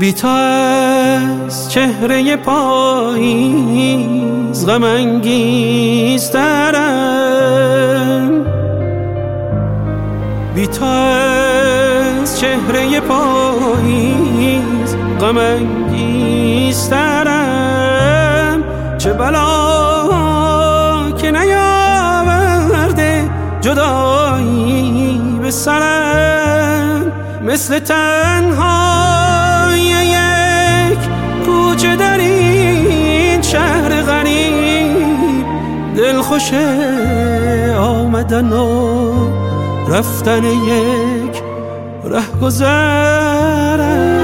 بی تو از چهره پاییز غم انگیزترم، بی تو از چهره پاییز غم انگیزترم. چه بلا که نیاورده جدایی به سرم، مثل تنهای یک کوچه در این شهر غریب، دلخوش آمدن و رفتن یک رهگذرم.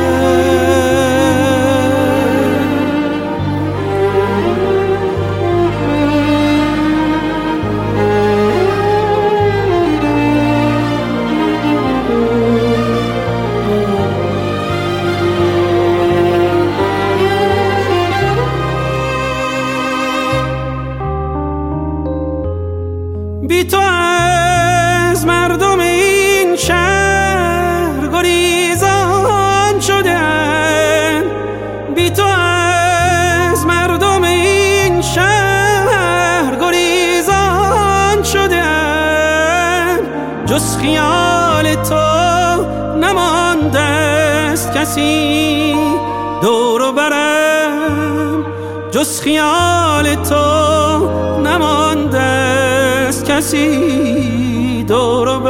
بی تو از مردم این شهر گریزان شدم، بی تو از مردم این شهر گریزان شدم. جز خیال تو نمانده است کسی دور و برم، جز خیال تو نمانده است کسی دور و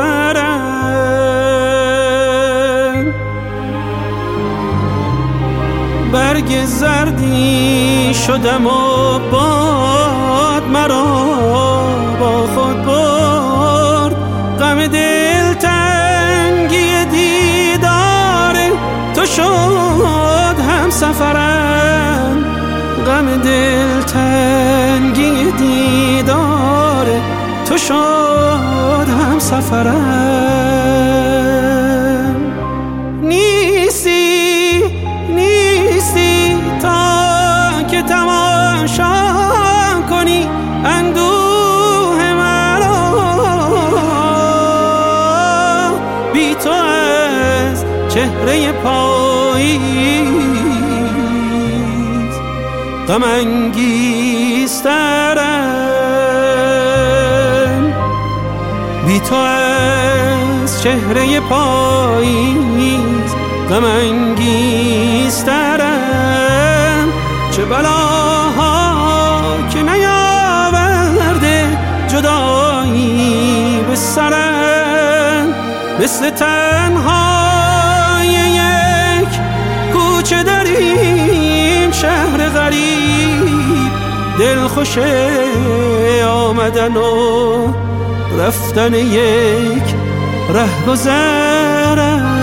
برم. برگ زردی شدم و باد مرا با خود برد، غم دلتنگی دیدار تو شد هم سفرم، غم دلتنگی دیدار تو شد هم سفرم. نیستی تا که تماشا کنی اندوه مرا، بی تو از چهره پاییز غم انگیزترم، بی تو از چهره پاییز غم انگیزترم. چه بلاها که نیاورده جدایی به سرم، مثل تنهای یک کوچه در این شهر غریب، دلخوش آمدن و رفتن یک رهگذرم.